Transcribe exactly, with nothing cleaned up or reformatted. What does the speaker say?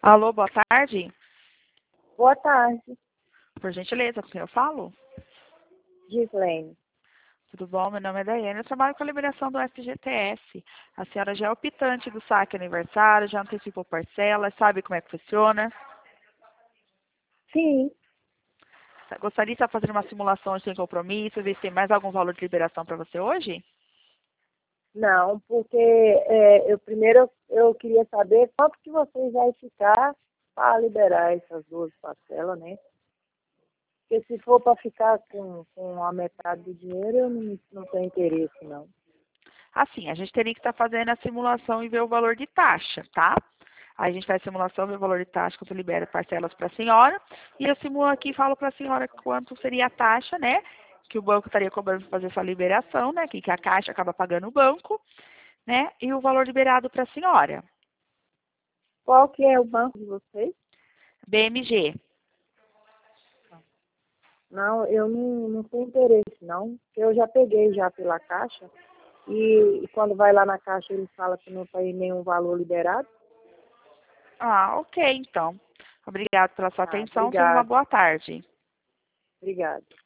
Alô, boa tarde. Boa tarde, Por gentileza, com quem eu falo? Gislene. Tudo bom? Meu nome é Daiane. Eu trabalho com a liberação do F G T S. A senhora já é optante do saque aniversário, já antecipou parcela, sabe como é que funciona? Sim, Gostaria de fazer uma simulação sem compromisso, ver se tem mais algum valor de liberação para você hoje? não, porque é, eu primeiro eu, eu queria saber quanto que vocês vão ficar para liberar essas duas parcelas, né? Porque se for para ficar com, com a metade do dinheiro, eu não, não tenho interesse, não. Assim, a gente teria que estar fazendo a simulação e ver o valor de taxa, tá? Aí a gente faz a simulação, vê o valor de taxa que você libera parcelas para a senhora. E eu simulo aqui e falo para a senhora quanto seria a taxa, né? Que o banco estaria cobrando para fazer essa liberação, né? Que, que a Caixa acaba pagando o banco, né? E o valor liberado para a senhora. Qual que é o banco de vocês? B M G. Não, eu não, não tenho interesse, não. Porque eu já peguei já pela Caixa e, e quando vai lá na Caixa eles falam que não tem nenhum valor liberado. Ah, ok, então. Obrigada pela sua Ah, atenção. Tenha uma obrigado, boa tarde. obrigado.